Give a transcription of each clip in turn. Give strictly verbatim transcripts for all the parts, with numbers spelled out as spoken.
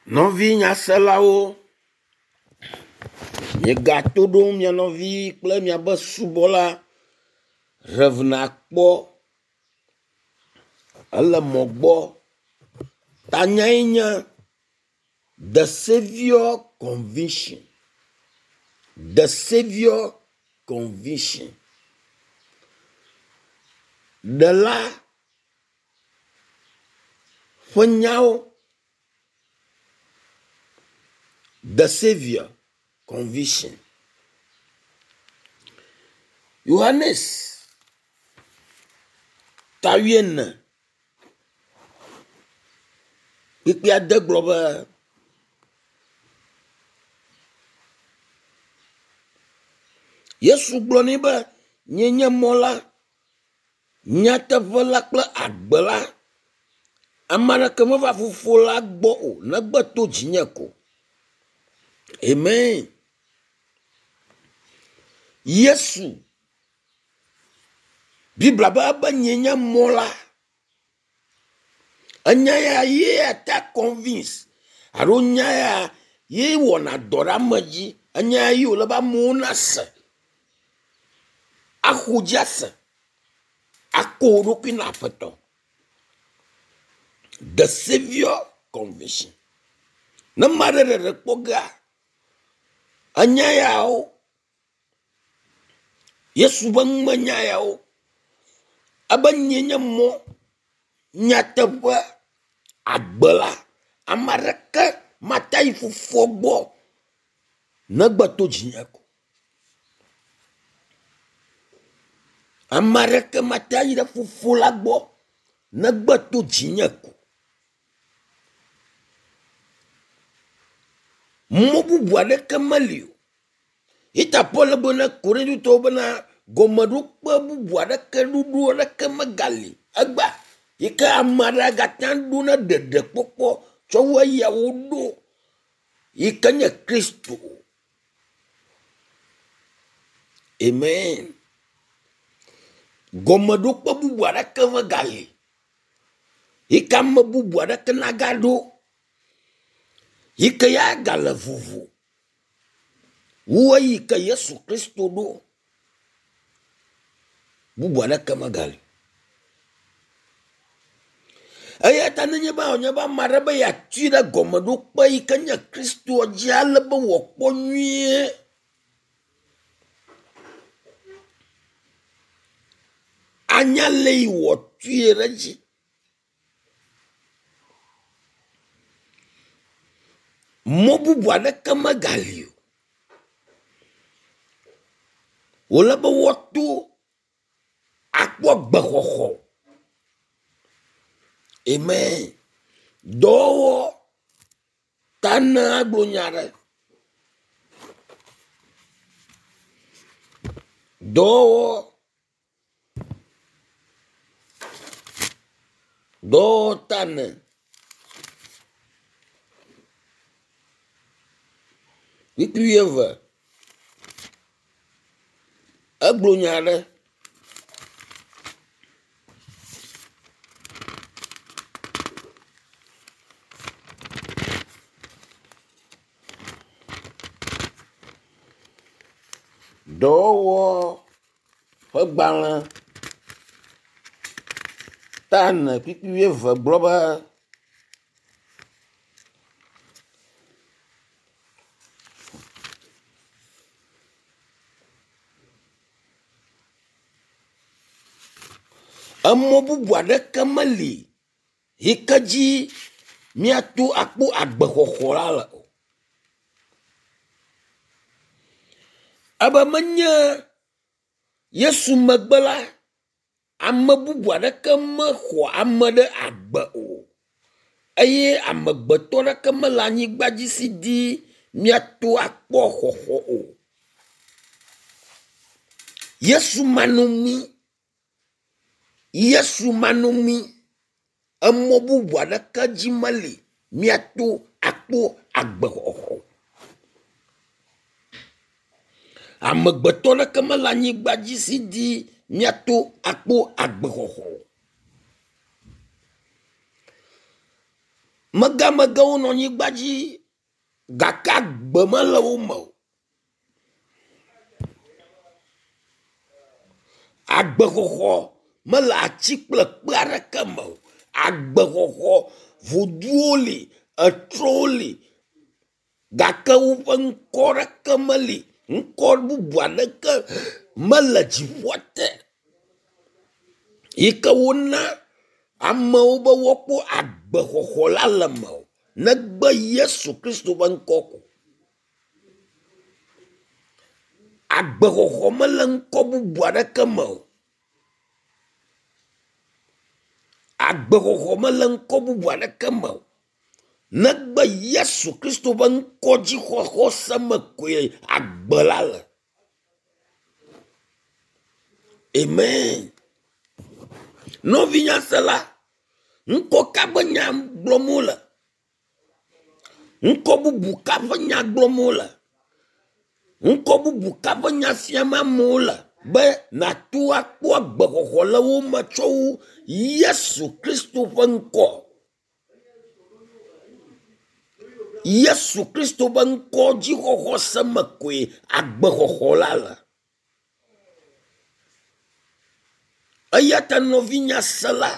Nɔvi nyaselawo, migato ɖom mia nɔvi kple miabe subɔla Reverend Akpɔ ele mɔ gbɔ. Tanyae nye The Savior Conviction. The Savior Conviction. De la ƒe nyawo. The Savior Conviction. Yohanes tawiene kpikpi ade gblɔ be Yesu gblɔ nɛ be nye nye mɔ la, nyateƒe la kple agbe la. Ame aɖeke meva Fofo la gbɔ o negbe to dzinye ko. Amen. Yesu Bibla be be nye nye mɔ la. Enya ya ye ata convince. Aro nya ya ye wɔna dɔ ɖe ame dzi. Enya ya ye wole be amewo na se. Axɔ dzi ase. Akɔ wo ɖokui na Aƒetɔ. The Savior Conviction. Ne ma ɖe ɖeɖe kpɔ ga. Enya yawo. Yesu be ŋume nya yawo. Abe nye nye mɔ nyateƒe agbe la. Ame aɖeke mata yi Fofo gbɔ negbe to dzinye ko. Ame aɖeke mata yi ɖe Fofo la gbɔ negbe to dzinye ko. Mɔ bubu aɖeke meli o. Ita Paul le be na Korintitɔwo bena gɔmeɖokpe bubu aɖeke ɖuɖu aɖeke megali. Egba yi ke ame aɖe gata ɖo na ɖeɖe kpɔkpɔ tsɔ wo yawo ɖo yi ke nye Kristo. Amen. Gɔmeɖokpe bubu aɖeke megali. Yi ke ame bubu aɖeke naga ɖo. Yi ke ya gale vuvu. Wo yi ke Yesu Kristo ɖo. Bubu aɖeke megali. Eya ta nenye be onye be ame aɖe be yatui ɖe gɔmeɖokpe yi ke nye Kristo dzi ale be wòkpɔ nyuie. Anya le yi wòtui ɖe dzi. Mɔ bubu aɖeke megali o. Wòle be woato akpɔ gbexɔxɔ. Amen. Dɔwɔ ta ne agblɔ nya ɖe. Dɔwɔ dɔwɔ ta ne. Kpikpi eve. Agblɔ nya ɖe. Dɔwɔ ƒe gbalẽ ta ne kpikpi eve gblɔ be emɔ bubu aɖeke meli yi ke dzi miato akpɔ agbexɔxɔ la le o. Ebe menye Yesu megbe la, ame bubu aɖeke mexɔ ame ɖe agbe o. Eye amegbetɔ aɖeke mele anyigba dzi si di miato akpɔ xɔxɔ o. Yesu manomi. Yesu manomi. Emɔ bubu aɖeke dzi meli miato akpɔ agbexɔxɔ. Amegbetɔ aɖeke mele anyigba dzi si di miato akpɔ agbexɔxɔ. Mega mega wo no nyi gbaji gaka gbema le wo mo. Agbehoho me la atsi kple kpe aɖeke me o. Agbehoho vuduwo li, etrwo li, gake woƒe ŋkɔ ɖeke meli. Ŋkɔ bubu aɖeke mele dziƒoa te. Yi ke wona amewo be woakpɔ agbehoho la le me o. Negbe Yesu Kristo ƒe ŋkɔ ko. Agbehoho mele ŋkɔ bubu aɖeke me o. Agbehoho mele ŋkɔ bubu aɖeke me o. Negbe Yesu Kristo ƒe ŋkɔ dzixɔxɔ se me koe agbe la le. Amen. Novinya se la, ŋkɔ ka be nya gblɔm wole. Ŋkɔ bubu ka be nya gblɔm wole. Ŋkɔ bubu ka be nya fiam amewo le. Be natu akpɔ agbehoho le wo me tsɔ wu Yesu Kristo ƒe ŋkɔ. Yesu Kristo ƒe ŋkɔ dzixɔxɔ se me koe agbehoho la le. Eya ta novinya se la.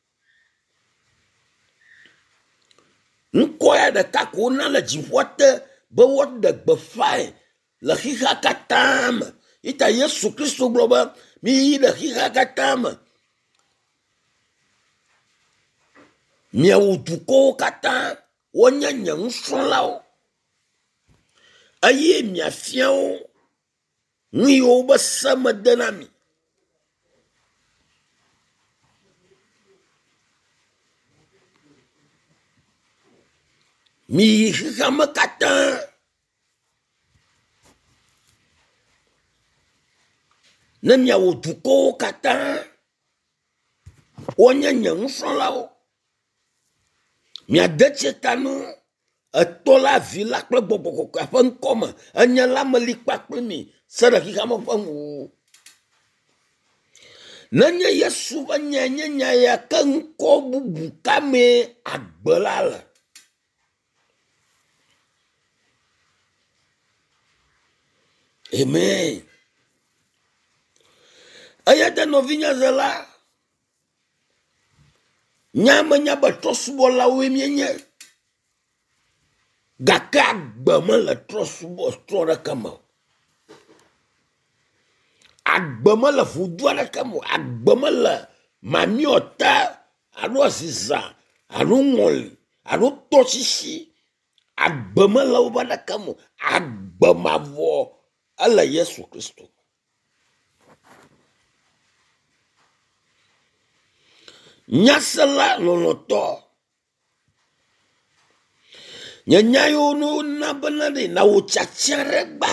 Ŋkɔ ya ɖeka ko na le dziƒoa te be woɖe gbefae le xixa katã me. Ita Yesu Kristo gblɔ be mi yi ɖe xixa katã me. Miawu dukɔwo katã wonye nye nusrɔ̃lawo. Eye miafia wo nu yiwo be se me de na mi. Mi yi xixa me katã. Ne miawo dukɔwo katã wonye nye nusrɔ̃lawo. Miade tse ta no etɔ la vi la kple gbɔgbɔ kɔkɔe ƒe ŋkɔ me. Enye la me li kpakple mi se ɖe xixa me ƒe ŋuwo. Nenye Yesu ƒe nya nye nya ya ke ŋkɔ bubu ka me agbe la le. Amen. Eya te novinya ze la. Nya me nya be trɔsubɔlawoe mienye. Gake agbe me le trɔsubɔ trɔ ɖeke me. Agbe me le vudu aɖeke me. Agbe me le mamiota alo ziza alo ŋɔli alo tɔsisi. Agbe me le wobe aɖeke me. Agbe mavɔ ele Yesu Kristo. Nyasela lɔlɔtɔ. Nye nya yo no na bena de na wo tsatsia ɖe gba.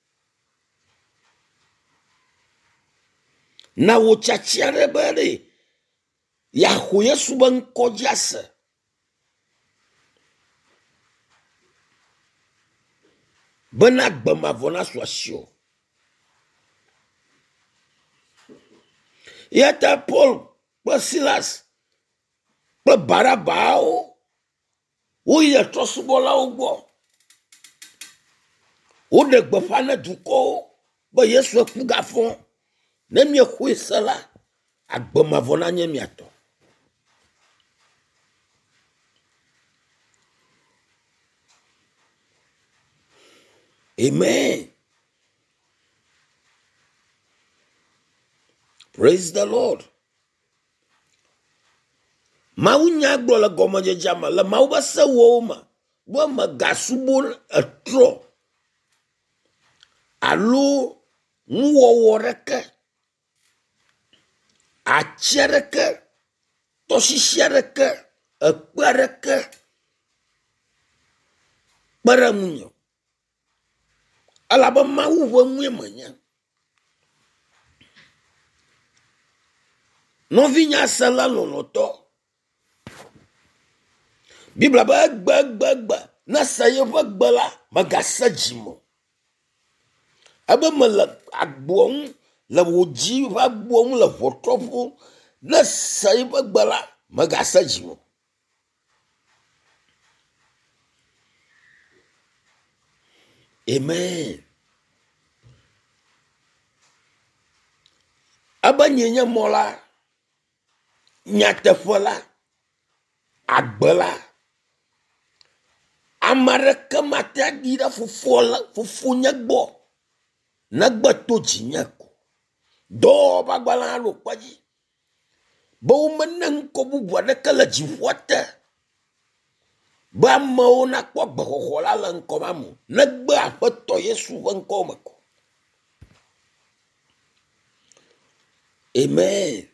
Na wo tsatsia ɖe be de ya xo Yesu be ŋkɔ dzi ase. Bena gbe mavɔ na su asio. Yata Paul kple Silas kple Barabawo woyi trɔsubɔlawo gbɔ. Woɖe gbeƒã ne dukɔwo be Yesu eku gafɔ. Ne miexoe se la, agbe mavɔ na nye miatɔ. Amen. Praise the Lord. Mawu nya gblɔ le gɔmedzedzea me le Mawu be sewo me be megasubo etrɔ alo nuwɔwɔ ɖeke, atsi aɖeke, tɔsisi aɖeke, ekpe aɖeke kpe ɖe ŋunye. Elabe Mawu ƒe nue menye. Novinya se la lɔlɔtɔ. Bibla be egbe egbe egbe ne se yeƒe gbe la megase dzime. Ebe me le agboa ŋu le wò dzi ƒe agboa ŋu le ʋɔtrɔƒo ne se yeƒe gbe la megase dzime. Amen. Abanyenya mola nyatefola agbela amareke mata dira fufola fufunya gbo na gbo to jinyako do bagbala lo kwaji bo menen ko bubu de kala jiwata ba mo na kwa gbo la lan ko mamu na gba apoto Yesu wan ko mako. Amen.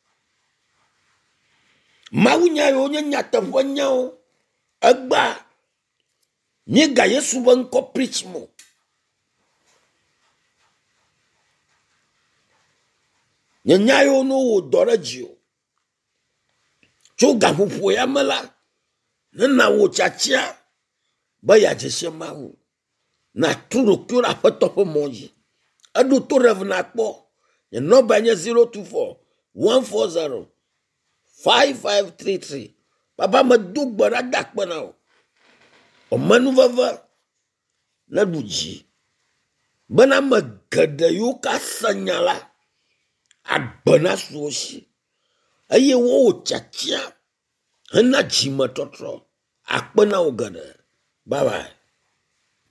Mawunya yo nyata vonyao agba ni ga Yesu wan ko preach mo. Nyanyayo no wo dorajio. Chuga fufu ya mala. Na wo chachia. Ba ya jeshe mawu. Na turo kyora patopo monji. Adu to revna po. Ye no banye zero two four one four zero five five three three. Papa ma duk bara dak panao. O manu vava. Na duji. Bana ma gada yuka sanyala. Abana soshi. Aye wo chachia. Hana jima totro. Akpana ogada. Bye bye.